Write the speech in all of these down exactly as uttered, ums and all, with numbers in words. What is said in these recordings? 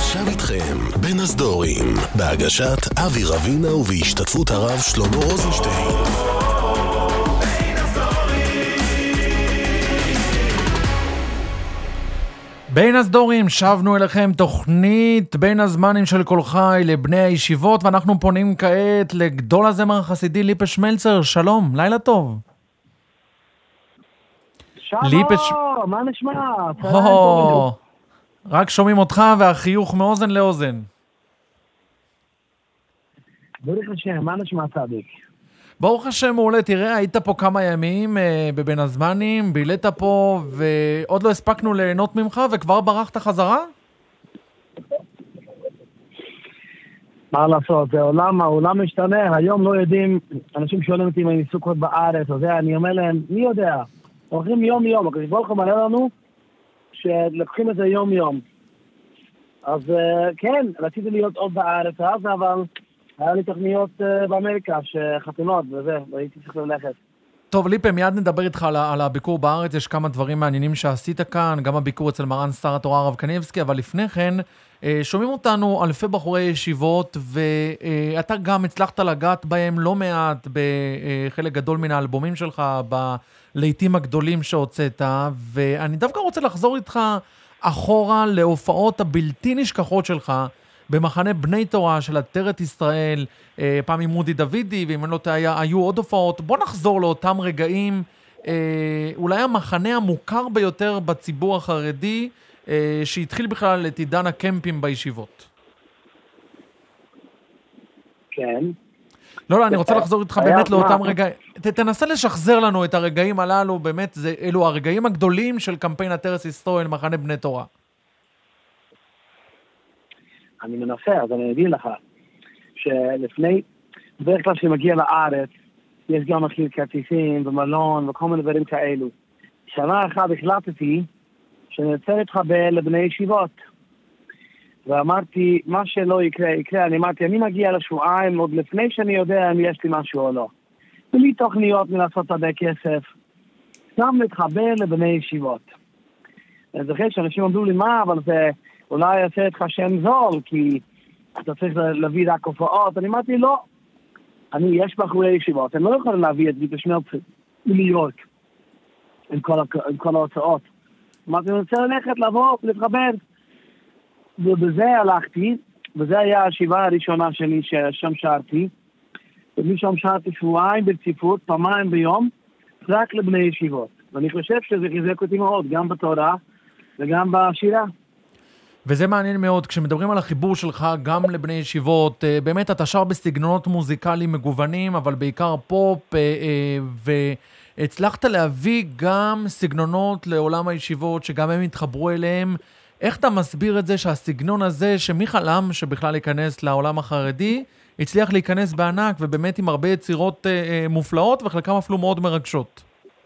עכשיו איתכם בין הסדורים, בהגשת אבי רבינה ובהשתתפות הרב שלמה רוזנשטיין. בין הסדורים, שבנו אליכם תוכנית בין הזמנים של כל חי לבני הישיבות, ואנחנו פונים כעת לגדול הזמר החסידי ליפה שמלצר. שלום, לילה טוב. שלום, ליפש... מה נשמע? הו, רק שומעים אותך והחיוך מאוזן לאוזן. ברוך השם, מה נשמע צדיק? ברוך השם מעולה, תראה, היית פה כמה ימים אה, בבין הזמנים, בילית פה ועוד לא הספקנו ליהנות ממך וכבר ברחת חזרה? מה לעשות, זה עולם, העולם משתנה, היום לא יודעים, אנשים שואלים אותי אם אני סוכות בארץ, או זה, אני אומר להם, מי יודע? הולכים יום יום, הקדוש ברוך הוא מראה לנו שלקחים את זה יום יום. אז כן, רציתי להיות עוד בארץ אז, אבל היה לי תוכניות באמריקה שחתונות וזה, והייתי צריך ללכת. טוב, ליפה, מיד נדבר איתך על, על הביקור בארץ, יש כמה דברים מעניינים שעשית כאן, גם הביקור אצל מרן שר התורה הרב קניבסקי, אבל לפני כן, שומעים אותנו אלפי בחורי ישיבות, ואתה גם הצלחת לגעת בהם לא מעט בחלק גדול מן האלבומים שלך, בלעיתים הגדולים שהוצאת, ואני דווקא רוצה לחזור איתך אחורה להופעות הבלתי נשכחות שלך, במחנה בני תורה של עטרת ישראל, פעם עם מודי דוידי, ואם אני לא טועה, היו עוד הופעות. בוא נחזור לאותם רגעים, אולי המחנה המוכר ביותר בציבור החרדי, שהתחיל בכלל את עידן הקמפים בישיבות. כן. לא, לא, אני רוצה לחזור איתך באמת לאותם רגעים. תנסה לשחזר לנו את הרגעים הללו, באמת, אלו הרגעים הגדולים של קמפיין עטרת ישראל, מחנה בני תורה. אני מנסה, אז אני אגיד לך, שלפני, בדרך כלל שמגיע לארץ, יש גם מחיר כרטיסים ומלון וכל מיני דברים כאלו. שנה אחת החלטתי שאני רוצה להתחבר לבני ישיבות. ואמרתי, מה שלא יקרה, יקרה. אני אמרתי, אני מגיע לשבועיים עוד לפני שאני יודע אם יש לי משהו או לא. בלי תוכניות מלעשות הרבה כסף, גם להתחבר לבני ישיבות. אני זוכר שאנשים אמרו לי, מה, אבל זה אולי יעשה את שם זול, כי אתה צריך להביא רק הופעות. אני אמרתי, לא. אני, יש בחורי ישיבות, אני לא יכול להביא את ליפה שמלצר מניו יורק, עם כל, עם כל ההוצאות. אמרתי, אני רוצה ללכת, לבוא, להתחבר. ובזה הלכתי, וזה היה הישיבה הראשונה שלי ששם שרתי, ומשם שרתי שבועיים ברציפות, פעמיים ביום, רק לבני ישיבות. ואני חושב שזה חיזק אותי מאוד, גם בתורה וגם בשירה. וזה מעניין מאוד, כשמדברים על החיבור שלך גם לבני ישיבות, באמת אתה שר בסגנונות מוזיקליים מגוונים, אבל בעיקר פופ, והצלחת להביא גם סגנונות לעולם הישיבות, שגם הם התחברו אליהם. איך אתה מסביר את זה שהסגנון הזה, שמי חלם שבכלל ייכנס לעולם החרדי, הצליח להיכנס בענק, ובאמת עם הרבה יצירות מופלאות, וחלקם אפילו מאוד מרגשות?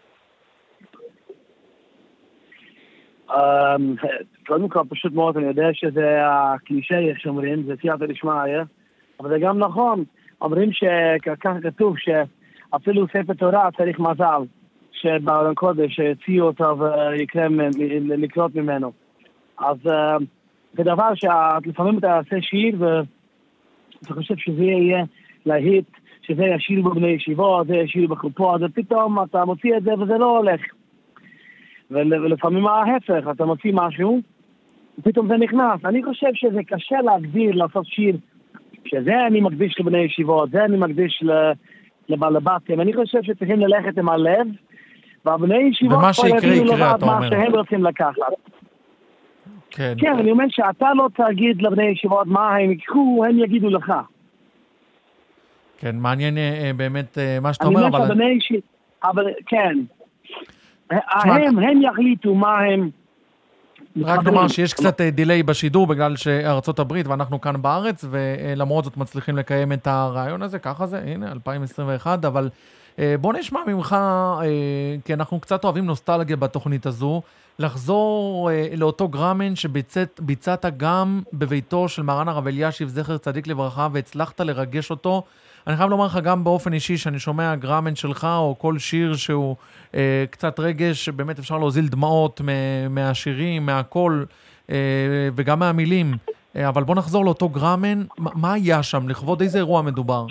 קודם כל, פשוט מאוד, אני יודע שזה הקלישה, איך שאומרים, זה סייעתא דשמיא, אבל זה גם נכון. אומרים שככה כתוב, שאפילו ספר תורה צריך מזל, שבעולם קודש הציעו אותו ויקרם לקרות ממנו. אז זה דבר שלפעמים אתה עושה שיר, ואתה חושב שזה יהיה להיט, שזה ישיר בבני ישיבות, זה ישיר בחופות, ופתאום אתה מוציא את זה וזה לא הולך. ולפעמים ההפך, אתה מוציא משהו, ופתאום זה נכנס. אני חושב שזה קשה להגדיר, לעשות שיר, שזה אני מקדיש לבני ישיבות, זה אני מקדיש לבעלבתים. אני חושב שצריכים ללכת עם הלב, והבני ישיבות ומה שיקרה יקרה, אתה אומר. מה שהם רוצים לקחת. כן. כן, אני אומר שאתה לא תגיד לבני ישיבות מה הם יקחו, הם יגידו לך. כן, מעניין באמת מה שאתה אומר, אבל... אני אומר שבני ישיבות, אבל כן. הם, הם יחליטו מה הם... רק נאמר שיש קצת דיליי בשידור בגלל שארצות הברית ואנחנו כאן בארץ, ולמרות זאת מצליחים לקיים את הרעיון הזה, ככה זה, הנה, אלפיים עשרים ואחת, אבל בוא נשמע ממך, כי אנחנו קצת אוהבים נוסטלגיה בתוכנית הזו, לחזור לאותו גרמן שביצעת גם בביתו של מרן הרב אלישיב זכר צדיק לברכה, והצלחת לרגש אותו. אני חייב לומר לך גם באופן אישי, שאני שומע גרמן שלך, או כל שיר שהוא אה, קצת רגש, באמת אפשר להוזיל דמעות מהשירים, מהקול, אה, וגם מהמילים. אבל בוא נחזור לאותו גראמן, מה היה שם? לכבוד איזה אירוע מדובר?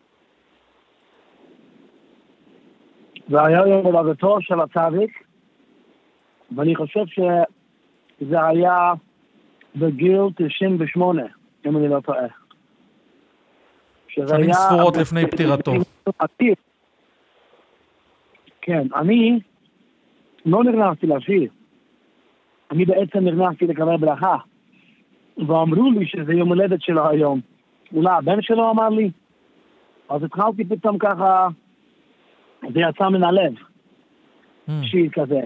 זה היה יום הולדתו של הצדיק, ואני חושב שזה היה בגיל תשעים ושמונה, אם אני לא טועה. שנים ספורות לפני פטירתו. כן, אני לא נכנסתי לשיר. אני בעצם נכנסתי לקבל ברכה. ואמרו לי שזה יום הולדת שלו היום. אולי הבן שלו אמר לי. אז התחלתי פתאום ככה, זה יצא מן הלב. שיר כזה.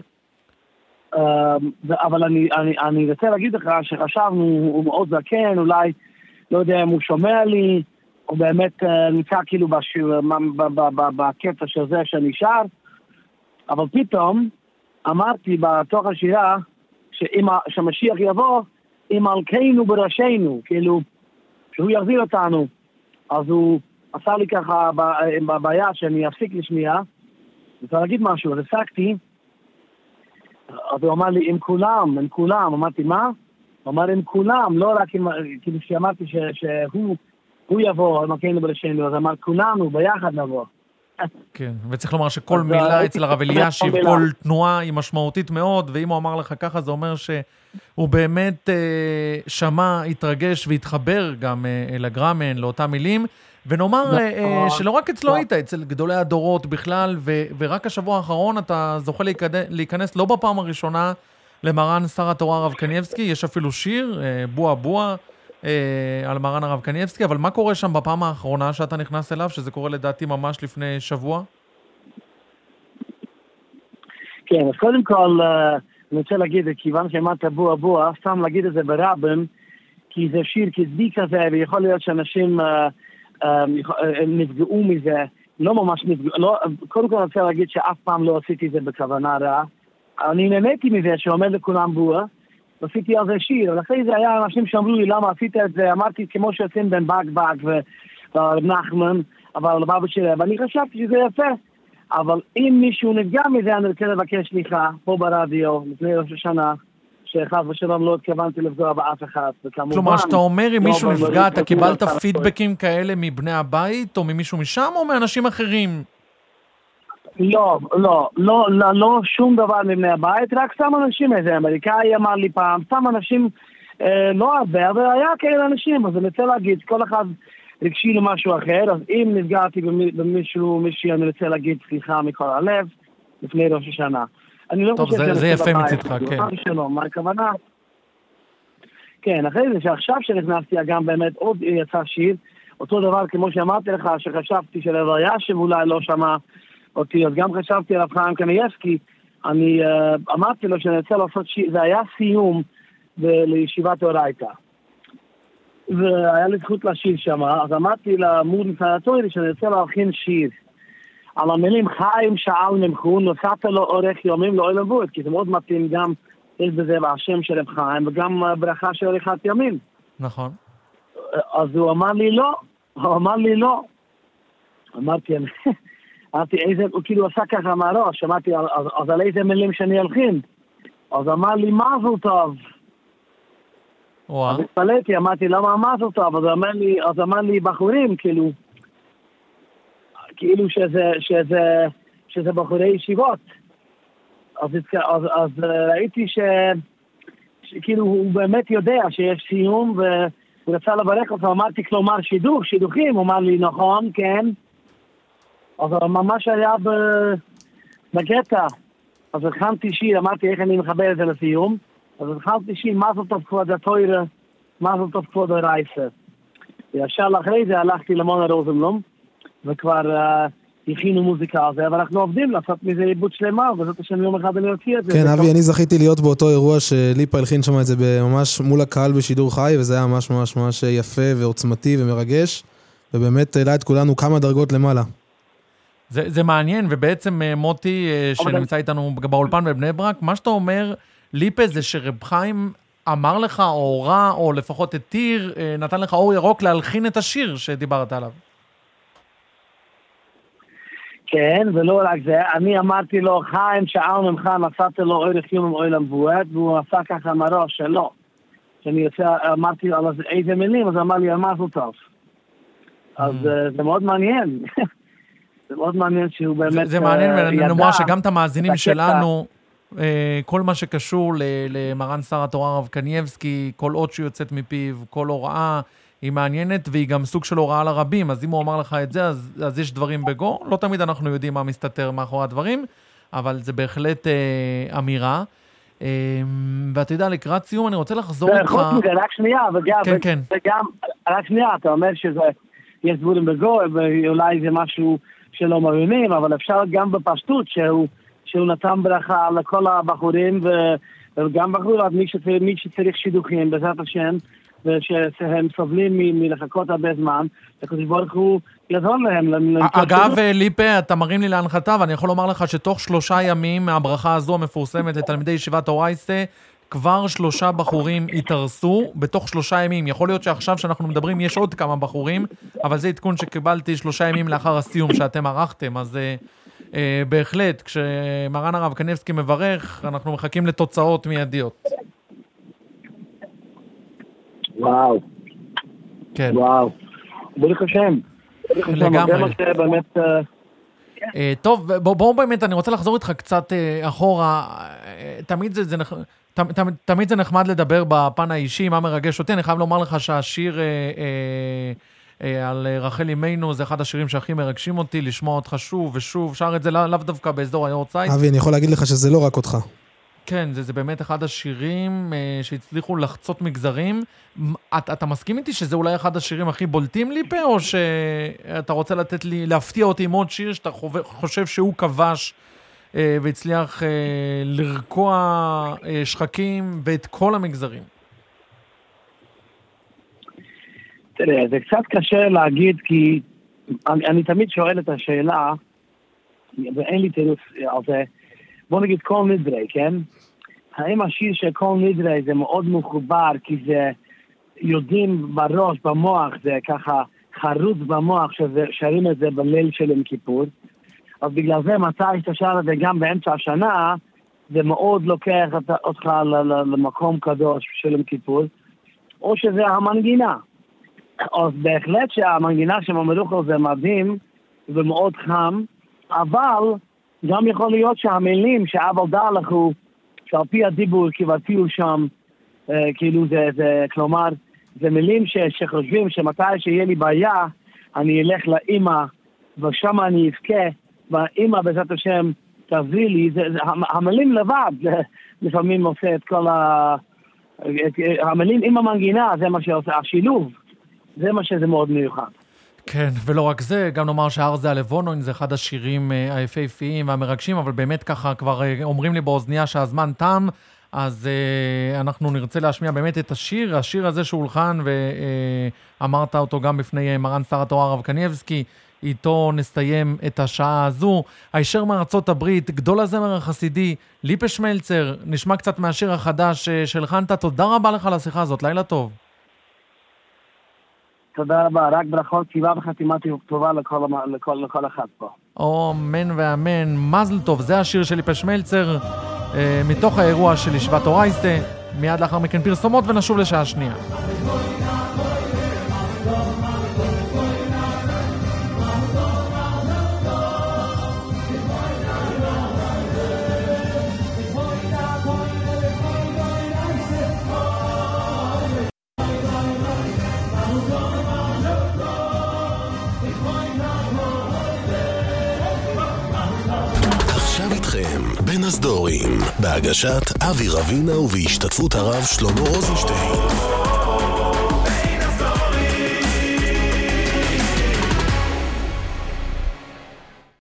אבל אני, אני, אני רוצה להגיד לך שחשבנו, הוא מאוד זקן, אולי, לא יודע אם הוא שומע לי, הוא באמת נמצא כאילו בקטע של זה שנשאר, אבל פתאום אמרתי בתוך השירה שהמשיח יבוא עם מלכנו בראשנו, כאילו שהוא יחזיר אותנו. אז הוא עשה לי ככה בבעיה שאני אפסיק לשמיע, רוצה להגיד משהו, אז הפסקתי, אז הוא אמר לי עם כולם, עם כולם, אמרתי מה? הוא אמר עם כולם, לא רק עם, כאילו שאמרתי שהוא הוא יבוא, מלכנו בראשנו, אז אמר כולנו ביחד נבוא. כן, וצריך לומר שכל מילה אצל הרב אלישיב, כל תנועה היא משמעותית מאוד, ואם הוא אמר לך ככה, זה אומר שהוא באמת אה, שמע, התרגש והתחבר גם אה, לגראמן, לאותם מילים, ונאמר אה, שלא רק אצלו היית, אצל גדולי הדורות בכלל, ו- ורק השבוע האחרון אתה זוכה להיכנס לא בפעם הראשונה למרן שר התורה הרב קניבסקי, יש אפילו שיר, אה, בוע בוע, על מרן הרב קניבסקי, אבל מה קורה שם בפעם האחרונה שאתה נכנס אליו, שזה קורה לדעתי ממש לפני שבוע? כן, אז קודם כל, אני רוצה להגיד, כיוון שאמרת בוע בוע, סתם להגיד את זה ברבים, כי זה שיר כזבי כזה, ויכול להיות שאנשים נפגעו מזה, לא ממש נפגעו, קודם כל אני רוצה להגיד שאף פעם לא עשיתי את זה בכוונה רעה, אני נהניתי מזה שאומר לכולם בוע, עשיתי על זה שיר, אבל אחרי זה היה אנשים שאמרו לי למה עשית את זה, אמרתי כמו שעושים בין בק בק ונחמן, אבל בבא שלי, ואני חשבתי שזה יפה, אבל אם מישהו נפגע מזה, אני רוצה לבקש סליחה, פה ברדיו, לפני ראש השנה, שאחד ושלום לא התכוונתי לפגוע באף אחד, וכמובן... כלומר, שאתה אומר אם מישהו נפגע, אתה קיבלת פידבקים כאלה מבני הבית, או ממישהו משם, או מאנשים אחרים? לא, לא, לא, לא, לא שום דבר מבני הבית, רק סתם אנשים, איזה אמריקאי אמר לי פעם, סתם אנשים, אה, לא הרבה, אבל היה כאלה אנשים, אז אני רוצה להגיד, כל אחד רגשי למשהו אחר, אז אם נפגעתי במישהו, מישהי, אני רוצה להגיד סליחה מכל הלב, לפני ראש השנה. אני לא טוב, חושב זה, זה יפה מצדך, כן. שלום, מה הכוונה? כן, אחרי זה שעכשיו שנכנסתי, גם באמת עוד יצא שיר, אותו דבר כמו שאמרתי לך, שחשבתי שלהוויה שאולי לא שמע, אותי, אז גם חשבתי על חיים קניבסקי, אני uh, אמרתי לו שאני רוצה לעשות שיר, זה היה סיום לישיבת אורייתא. והיה לי זכות לשיר שם, אז אמרתי למור נסנטורי שאני רוצה להכין שיר. על המילים חיים שאל ממחו, נוסעת לו אורך יומים לא ילבו את, כי זה מאוד מתאים גם, יש בזה בהשם של חיים, וגם ברכה של אורכת ימים. נכון. אז הוא אמר לי לא, הוא אמר לי לא. אמרתי, אמרתי, איזה, הוא כאילו עשה ככה מהראש, שמעתי, אז, אז על איזה מילים שאני הלחין. אז אמר לי, מזל טוב. וואו. אז התפלאתי, אמרתי, למה מזל טוב? אז אמר לי, אז אמר לי, בחורים, כאילו, כאילו שזה, שזה, שזה בחורי ישיבות. אז, אז, אז ראיתי ש, שכאילו הוא באמת יודע שיש סיום, והוא רצה לברך אותו, אמרתי, כלומר, שידוך, שידוכים, הוא אמר לי, נכון, כן. אז ממש היה בקטע, אז הכנתי שיר, אמרתי איך אני מחבר את זה לסיום, אז הכנתי שיר, מזל טוב כבוד התוירה, מזל טוב כבוד הרייסה. וישר לאחרי זה הלכתי למונה רוזנבלום, וכבר uh, הכינו מוזיקה על זה, אבל אנחנו עובדים לעשות מזה עיבוד שלמה, וזאת השם יום אחד אני הוציא את זה. כן, אבי, אני זכיתי להיות באותו אירוע שליפה הלחין שם את זה ממש מול הקהל בשידור חי, וזה היה ממש ממש ממש יפה ועוצמתי ומרגש, ובאמת העלה את כולנו כמה דרגות למעלה. זה, זה מעניין, ובעצם מוטי, שנמצא איתנו באולפן בבני ברק, מה שאתה אומר, ליפה, זה שרב חיים אמר לך, או הורה, או לפחות התיר, נתן לך אור ירוק להלחין את השיר שדיברת עליו. כן, ולא רק זה, אני אמרתי לו, חיים שאל ממך, נסעתי לו אורך יום עם אוילם בועט, והוא עשה ככה מראש שלא. שאני יוצא, אמרתי על איזה מילים, אז אמר לי, על מה זה טוב. אז זה מאוד מעניין. זה מאוד מעניין שהוא באמת ידע. זה מעניין, ונאמר שגם את המאזינים שלנו, כל מה שקשור למרן שר התורה הרב קנייבסקי, כל אות שיוצאת מפיו, כל הוראה, היא מעניינת, והיא גם סוג של הוראה לרבים, אז אם הוא אמר לך את זה, אז, אז יש דברים בגו. לא תמיד אנחנו יודעים מה מסתתר מאחורי הדברים, אבל זה בהחלט אה, אמירה. אה, ואתה יודע, לקראת סיום, אני רוצה לחזור איתך... חוץ מזה, רק שנייה, וגם, כן, כן. וגם, רק שנייה, אתה אומר שזה, יש דברים בגו, ואולי זה משהו שלא מבינים, אבל אפשר גם בפשטות, שהוא, שהוא נתן ברכה לכל הבחורים, ו, וגם בחורות, מי שצריך, מי שצריך שידוכים, בעזרת השם, ושהם סובלים מלחכות הרבה זמן, הקדוש ברוך הוא יעזור להם. אגב, ליפה, אתה מרים לי להנחתה, ואני יכול לומר לך שתוך שלושה ימים מהברכה הזו המפורסמת לתלמידי ישיבת אורייסטה, כבר שלושה בחורים התארסו בתוך שלושה ימים. יכול להיות שעכשיו שאנחנו מדברים יש עוד כמה בחורים, אבל זה עדכון שקיבלתי שלושה ימים לאחר הסיום שאתם ערכתם, אז uh, uh, בהחלט, כשמרן הרב קנייבסקי מברך, אנחנו מחכים לתוצאות מיידיות. וואו. כן. וואו. ברוך השם. לגמרי. באמת... טוב, בואו באמת, אני רוצה לחזור איתך קצת אחורה. תמיד זה, זה, תמיד, תמיד זה נחמד לדבר בפן האישי, מה מרגש אותי. אני חייב לומר לך שהשיר אה, אה, על רחל אימנו זה אחד השירים שהכי מרגשים אותי, לשמוע אותך שוב ושוב. שר את זה לאו דווקא באזור היורצייט. אבי, אני יכול להגיד לך שזה לא רק אותך. כן, זה, זה באמת אחד השירים אה, שהצליחו לחצות מגזרים. אתה, אתה מסכים איתי שזה אולי אחד השירים הכי בולטים לי פה, או שאתה רוצה לתת לי, להפתיע אותי עם עוד שיר שאתה חושב שהוא כבש אה, והצליח אה, לרקוע אה, שחקים ואת כל המגזרים? תראה, זה קצת קשה להגיד, כי אני, אני תמיד שואל את השאלה, ואין לי תירוץ על זה, בוא נגיד כל נדרי, כן? האם השיר של כל נדרי זה מאוד מחובר, כי זה יודעים בראש, במוח, זה ככה חרוץ במוח, ששרים את זה בליל של יום כיפור. אז בגלל זה מתי שאתה שר את זה גם באמצע השנה, זה מאוד לוקח אותך למקום קדוש של יום כיפור, או שזה המנגינה. אז בהחלט שהמנגינה שממלוך על זה מדהים, ומאוד חם, אבל... גם יכול להיות שהמילים שאבל דלך הוא, שעל פי הדיבור כיוותיו שם, אה, כאילו זה, זה, כלומר, זה מילים ש, שחושבים שמתי שיהיה לי בעיה, אני אלך לאמא, ושם אני אבכה, והאמא בעזרת השם תביא לי, זה, זה, המילים לבד, זה, לפעמים עושה את כל ה... את, המילים עם המנגינה, זה מה שעושה, השילוב, זה מה שזה מאוד מיוחד. כן, ולא רק זה, גם נאמר שהר זה הלבונוין, זה אחד השירים היפהפיים והמרגשים, אבל באמת ככה כבר אומרים לי באוזניה שהזמן תם, אז uh, אנחנו נרצה להשמיע באמת את השיר, השיר הזה שהולחן, ואמרת אותו גם בפני מרן שר התורה הרב קנייבסקי, איתו נסיים את השעה הזו. הישר מארצות הברית, גדול הזמר החסידי, ליפה שמלצר, נשמע קצת מהשיר החדש שהלחנת, תודה רבה לך על השיחה הזאת, לילה טוב. תודה רבה, רק ברכות, קיבה וחתימה טובה לכל, לכל, לכל אחד פה. אמן ואמן, מזל טוב, זה השיר של ליפה שמלצר, אה, מתוך האירוע של ישיבת אורייסטה, מיד לאחר מכן פרסומות ונשוב לשעה שנייה. בין הסדורים, בהגשת אבי רבינה ובהשתתפות הרב שלמה רוזנשטיין.